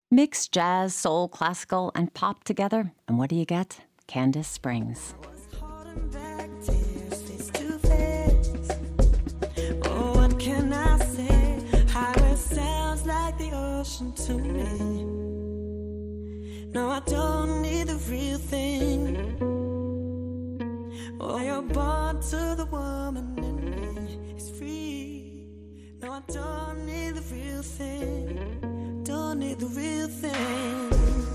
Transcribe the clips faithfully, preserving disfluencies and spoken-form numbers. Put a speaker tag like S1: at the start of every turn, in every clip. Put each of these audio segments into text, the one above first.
S1: Mix jazz, soul, classical, and pop together, and what do you get? Candace Springs.
S2: Oh, what can I say? How it sounds like the ocean to me. No, I don't need the real thing. Oh, you're born to the woman in me. It's free. No, I don't need the real thing. Don't need the real thing.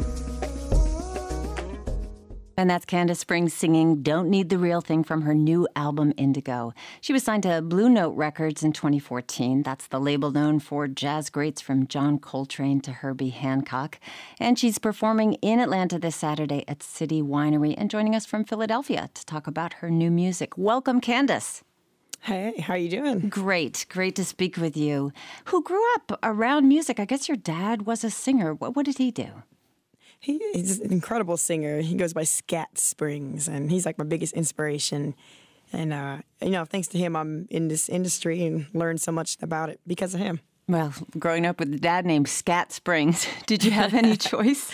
S1: And that's Candace Springs singing Don't Need the Real Thing from her new album, Indigo. She was signed to Blue Note Records in twenty fourteen. That's the label known for jazz greats from John Coltrane to Herbie Hancock. And she's performing in Atlanta this Saturday at City Winery and joining us from Philadelphia to talk about her new music. Welcome, Candace.
S3: Hey, how you doing?
S1: Great. Great to speak with you. Who grew up around music? I guess your dad was a singer. What, what did he do?
S3: He, he's an incredible singer. He goes by Scat Springs, and he's like my biggest inspiration. And, uh, you know, thanks to him, I'm in this industry and learned so much about it because of him.
S1: Well, growing up with a dad named Scat Springs, did you have any choice?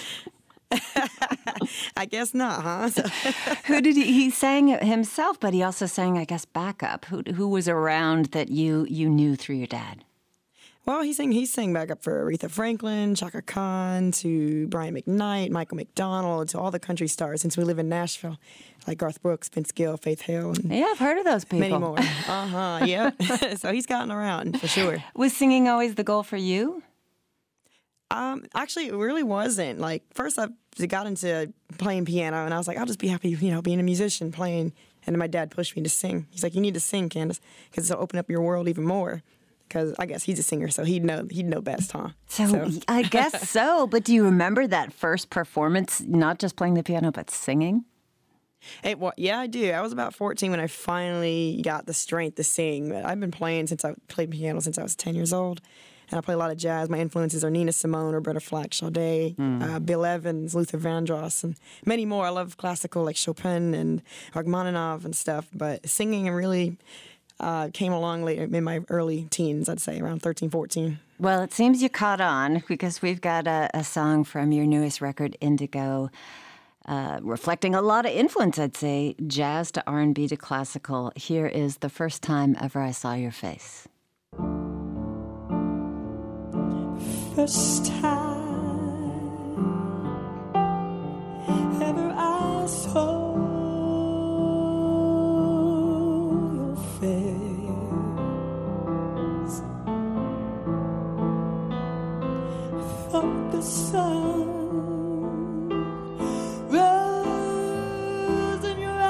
S3: I guess not, huh? So
S1: Who did he, he sang himself, but he also sang, I guess, backup. Who who was around that you you knew through your dad?
S3: Well, he sang, he sang back up for Aretha Franklin, Chaka Khan, to Brian McKnight, Michael McDonald, to all the country stars since we live in Nashville, like Garth Brooks, Vince Gill, Faith Hill. And
S1: yeah, I've heard of those people.
S3: many more. Uh-huh, yeah. So he's gotten around, for sure.
S1: Was singing always the goal for you?
S3: Um, actually, it really wasn't. Like, first I got into playing piano, and I was like, I'll just be happy, you know, being a musician, playing. And then my dad pushed me to sing. He's like, you need to sing, Candace, because it'll open up your world even more. Because I guess he's a singer, so he'd know he'd know best, huh?
S1: So, so I guess so. But do you remember that first performance, not just playing the piano, but singing?
S3: It, well, yeah, I do. I was about fourteen when I finally got the strength to sing. I've been playing since I played piano since I was ten years old. And I play a lot of jazz. My influences are Nina Simone, Roberta Flack, Sade, mm. uh, Bill Evans, Luther Vandross, and many more. I love classical like Chopin and Rachmaninoff and stuff. But singing really uh, came along later in my early teens, I'd say, around thirteen, fourteen.
S1: Well, it seems you caught on because we've got a, a song from your newest record, Indigo, uh, reflecting a lot of influence, I'd say, jazz to R and B to classical. Here is The First Time Ever I Saw Your Face.
S2: First time ever I saw your face, thought the sun rose in your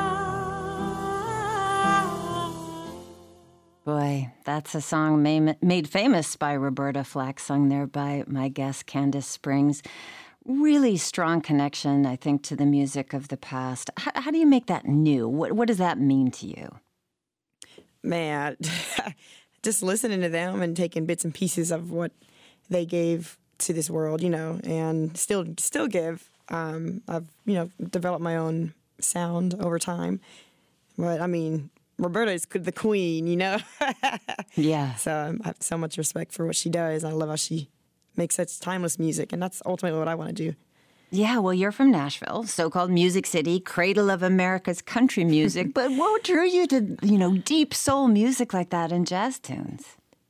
S2: eyes.
S1: Boy, that's a song made famous by Roberta Flack, sung there by my guest, Candace Springs. Really strong connection, I think, to the music of the past. How, how do you make that new? What, what does that mean to you?
S3: Man, just listening to them and taking bits and pieces of what they gave to this world, you know, and still still give. Um, I've, you know, developed my own sound over time. But, I mean, Roberta is the queen, you know?
S1: Yeah.
S3: So um, I have so much respect for what she does. I love how she makes such timeless music, and that's ultimately what I want to do.
S1: Yeah, well, you're from Nashville, so-called Music City, cradle of America's country music. But what drew you to, you know, deep soul music like that and jazz tunes?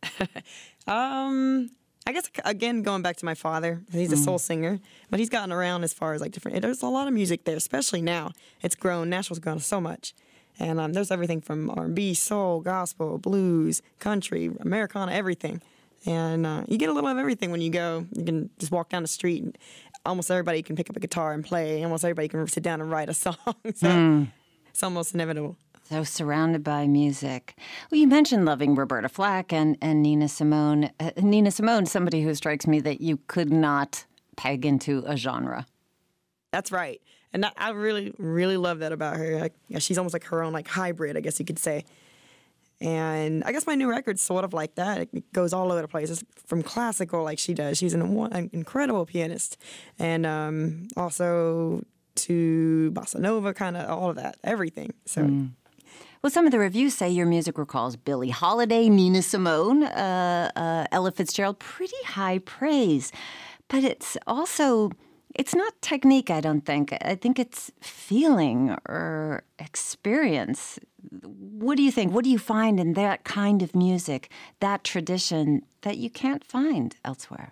S3: um, I guess, again, going back to my father, he's a
S1: Mm.
S3: soul singer, but he's gotten around as far as, like, different... There's a lot of music there, especially now. It's grown. Nashville's grown so much. And um, there's everything from R and B, soul, gospel, blues, country, Americana, everything. And uh, you get a little of everything when you go. You can just walk down the street, and almost everybody can pick up a guitar and play. Almost everybody can sit down and write a song. So mm. it's almost inevitable.
S1: So surrounded by music. Well, you mentioned loving Roberta Flack and, and Nina Simone. Uh, Nina Simone, somebody who strikes me that you could not peg into a genre.
S3: That's right. And I really, really love that about her. Like, yeah, she's almost like her own like hybrid, I guess you could say. And I guess my new record's sort of like that. It goes all over the place. It's from classical like she does. She's an, an incredible pianist. And um, also to bossa nova, kind of all of that, everything. So. Mm.
S1: Well, some of the reviews say your music recalls Billie Holiday, Nina Simone, uh, uh, Ella Fitzgerald. Pretty high praise. But it's also, it's not technique, I don't think. I think it's feeling or experience. What do you think? What do you find in that kind of music, that tradition, that you can't find elsewhere?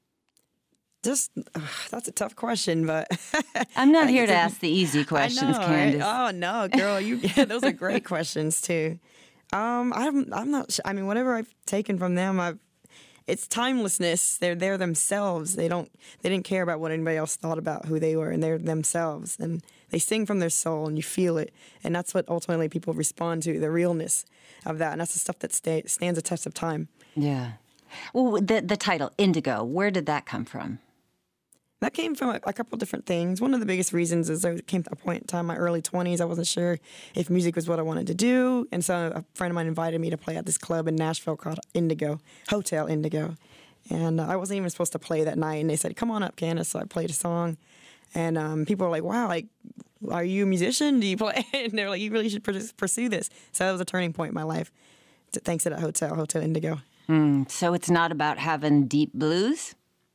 S3: Just, uh, that's a tough question, but...
S1: I'm not here to ask the easy questions,
S3: I know,
S1: Candace.
S3: Right? Oh, no, girl, you. Yeah, those are great questions, too. Um, I'm, I'm not sure. I mean, whatever I've taken from them, I've, it's timelessness. They're they're themselves. They don't, they didn't care about what anybody else thought about who they were, and they're themselves. And they sing from their soul, and you feel it. And that's what ultimately people respond to, the realness of that. And that's the stuff that stay, stands the test of time.
S1: Yeah. Well, the, the title, Indigo, where did that come from?
S3: That came from a, a couple of different things. One of the biggest reasons is there came to a point in time in my early twenties, I wasn't sure if music was what I wanted to do. And so a friend of mine invited me to play at this club in Nashville called Indigo, Hotel Indigo. And uh, I wasn't even supposed to play that night. And they said, come on up, Candace. So I played a song. And um, people were like, wow, like, are you a musician? Do you play? And they're like, you really should pursue this. So that was a turning point in my life, thanks to that hotel, Hotel Indigo.
S1: Mm, so it's not about having deep blues?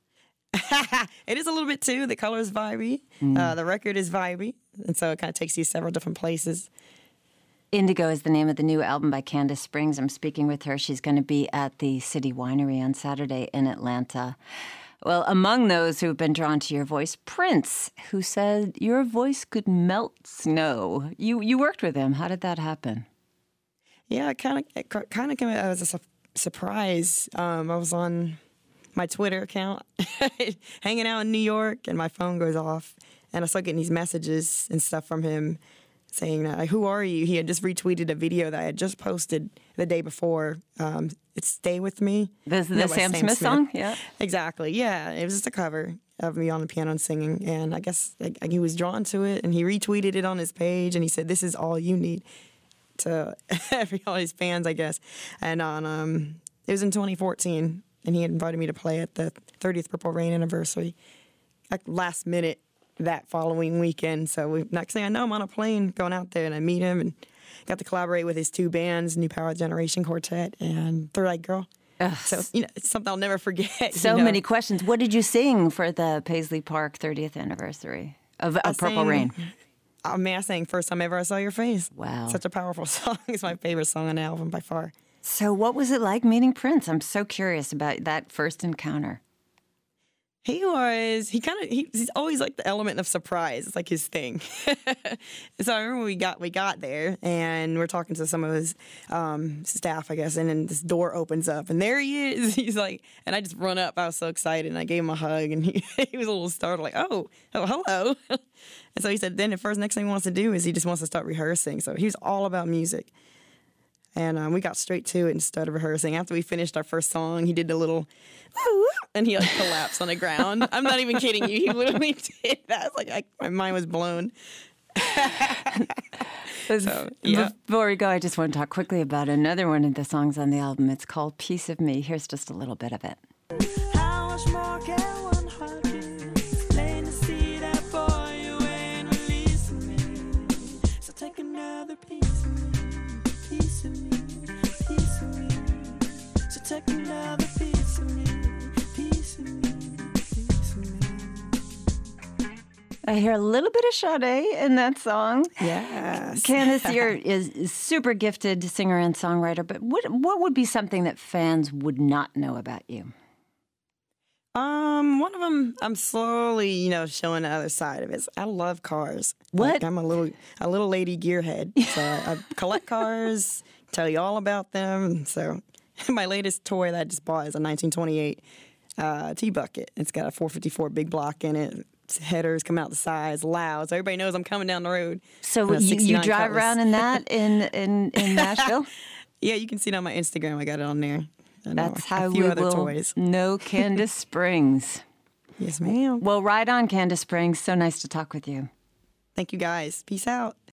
S3: It is a little bit too. The color is vibey. Mm. Uh, the record is vibey. And so it kind of takes you several different places.
S1: Indigo is the name of the new album by Candace Springs. I'm speaking with her. She's going to be at the City Winery on Saturday in Atlanta. Well, among those who've been drawn to your voice, Prince, who said your voice could melt snow. You you worked with him. How did that happen?
S3: Yeah, it kind of it kind of came as a su- surprise. Um, I was on my Twitter account, hanging out in New York, and my phone goes off, and I start getting these messages and stuff from him saying, uh, who are you? He had just retweeted a video that I had just posted the day before. Um, it's Stay With Me.
S1: This is the Sam, Sam Smith, Smith song? Yeah.
S3: Exactly, yeah. It was just a cover of me on the piano and singing, and I guess like, he was drawn to it, and he retweeted it on his page, and he said, this is all you need, to every all his fans, I guess. And on um, it was in twenty fourteen, and he had invited me to play at the thirtieth Purple Rain anniversary, like last minute that following weekend. So we, next thing I know, I'm on a plane going out there, and I meet him and got to collaborate with his two bands, New Power Generation Quartet and Third Eye Girl. Ugh. So, you know, it's something I'll never forget.
S1: So
S3: you know?
S1: many questions. What did you sing for the Paisley Park thirtieth anniversary of, of Purple
S3: sang,
S1: Rain?
S3: I mean, I sang First Time Ever I Saw Your Face.
S1: Wow.
S3: Such a powerful song. It's my favorite song on the album by far.
S1: So what was it like meeting Prince? I'm so curious about that first encounter.
S3: He was, he kind of, he, he's always like the element of surprise. It's like his thing. So I remember we got, we got there, and we're talking to some of his um, staff, I guess, and then this door opens up, and there he is. He's like, and I just run up. I was so excited, and I gave him a hug, and he, he was a little startled, like, oh, oh, hello. And so he said, then the first next thing he wants to do is he just wants to start rehearsing. So he was all about music. And um, we got straight to it and started rehearsing. After we finished our first song, he did the little, and he like collapsed on the ground. I'm not even kidding you. He literally did that. It's like I, my mind was blown. So, yeah.
S1: Before we go, I just want to talk quickly about another one of the songs on the album. It's called Piece of Me. Here's just a little bit of it.
S2: How much more can one heart do? Plain to see that boy, you ain't releasing me. So take another piece of me, piece of me, piece of me. So take another piece of me, piece of me, piece of me.
S1: I hear a little bit of Sade in that song.
S3: Yes.
S1: Candace, you're is, is super gifted singer and songwriter, but what what would be something that fans would not know about you?
S3: Um, one of them, I'm slowly, you know, showing the other side of it. I love cars.
S1: What?
S3: Like, I'm a little, a little lady gearhead. So I, I collect cars, tell you all about them. So my latest toy that I just bought is a nineteen twenty-eight uh, T-Bucket. It's got a four fifty-four big block in it. Headers come out the sides, loud, so everybody knows I'm coming down the road.
S1: So you, you drive Cutlass. Around in that in in, in Nashville?
S3: Yeah, you can see it on my Instagram. I got it on there.
S1: That's how
S3: a few
S1: we
S3: other
S1: will
S3: toys.
S1: know Candace Springs.
S3: Yes, ma'am.
S1: Well, right on, Candace Springs. So nice to talk with you.
S3: Thank you, guys. Peace out.